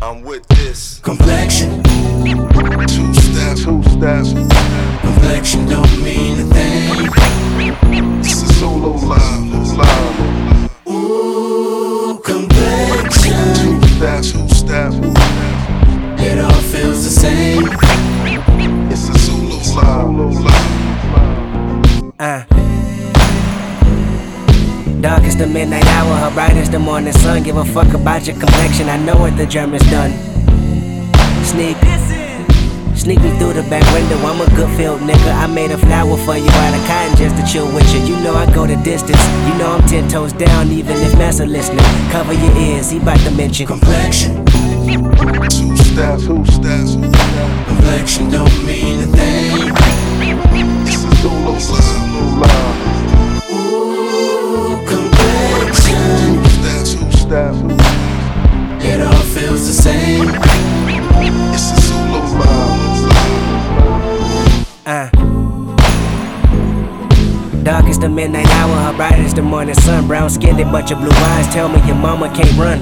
I'm with this complexion. Two-step. Complexion don't mean a thing. It's a solo live. Ooh, complexion. Two-step. It all feels the same. It's a solo live. Dark is the midnight hour, her bright is the morning sun. Give a fuck about your complexion, I know what the German's done. Sneak me through the back window, I'm a good field nigga. I made a flower for you out of cotton just to chill with you. You know I go the distance, you know I'm 10 toes down even if Massa listening. Cover your ears, he bout to mention complexion. Two-step. Complexion don't mean a thing. It's a solo live. Ooh, complexion. Two-step. It all feels the same. It's a solo live. Dark is the midnight hour, her bright is the morning sun. Brown skinned, bunch of blue eyes, tell me your mama can't run.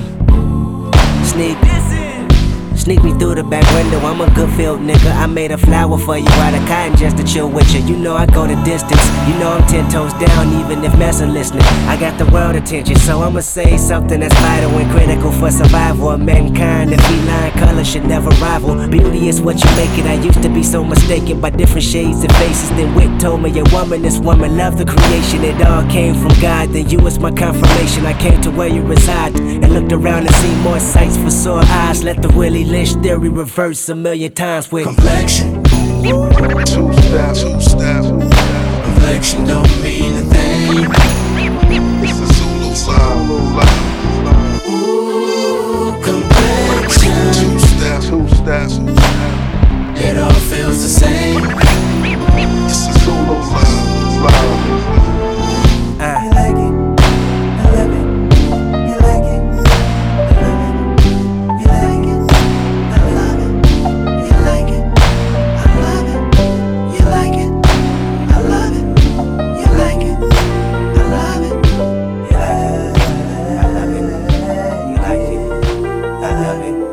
Sneak me through the back window, I'm a good field nigga. I made a flower for you out of cotton just to chill with you. You know I go the distance, you know I'm 10 toes down even if Massa listening. I got the world attention, so I'ma say something that's vital and critical for survival of mankind. The feline color should never rival. Beauty is what you make it. I used to be so mistaken by different shades and faces. Then Wick told me a woman is woman, love the creation. It all came from God, then you was my confirmation. I came to where you reside and looked around and seen more sights for sore eyes. Let the Willie Lynch theory reverse a million times with complexion. Two-step. Complexion don't mean a thing. It's a solo live. Ooh, complexion. Two-step. It all feels the same. It's a solo live. You like it, I love it. You like it, I love it. You like it, I love it. You like it, I love it. You like it, I love it. You like it, I love it. I love it. You like it, I love it.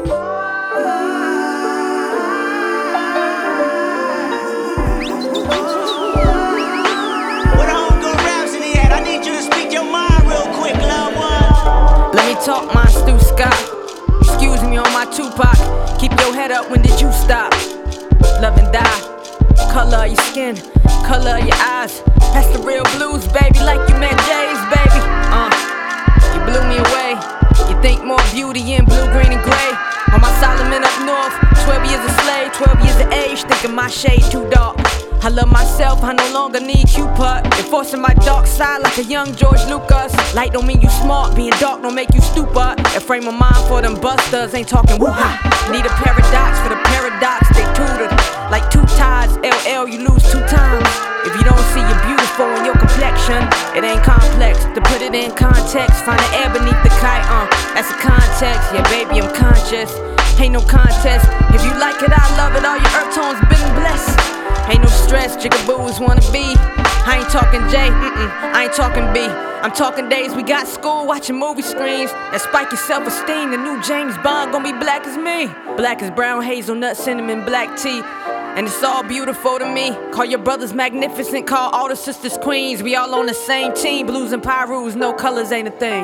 Talk my Stu Scott. Excuse me on my Tupac. Keep your head up, when did you stop? Love and die. Color of your skin, color of your eyes. That's the real blues, baby, like you met Jay's, baby. You blew me away. You think more beauty in blue, green, and gray. On my Solomon up north, 12 years a slave, 12 years of age, thinking my shade too dark. I love myself, I no longer need Cupid. Enforcing my dark side like a young George Lucas. Light don't mean you smart, being dark don't make you stupid. A frame of mind for them busters, ain't talking woo-ha. Need a paradox for the paradox, they tutored. Like two tides, LL, you lose 2 times. If you don't see you're beautiful in your complexion, it ain't complex. To put it in context, find an air beneath the kite, that's a context. Yeah, baby, I'm conscious, ain't no contest. If you like it, I love it, all your earth tones been blessed. Ain't no stress, jigaboos wanna be. I ain't talking J, I ain't talking B. I'm talking days we got school, watching movie screens. That spike your self-esteem, the new James Bond gon' be black as me. Black as brown, hazelnut, cinnamon, black tea. And it's all beautiful to me. Call your brothers magnificent, call all the sisters queens. We all on the same team, blues and pyrus, no colors ain't a thing.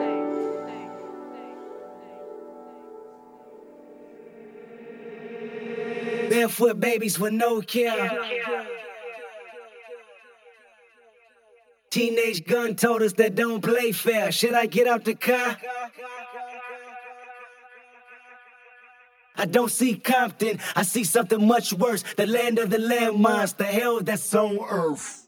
barefoot babies with no care. Teenage gun told us that don't play fair. Should I get out the car? I don't see Compton, I see something much worse. The land of the landmines, the hell that's on earth.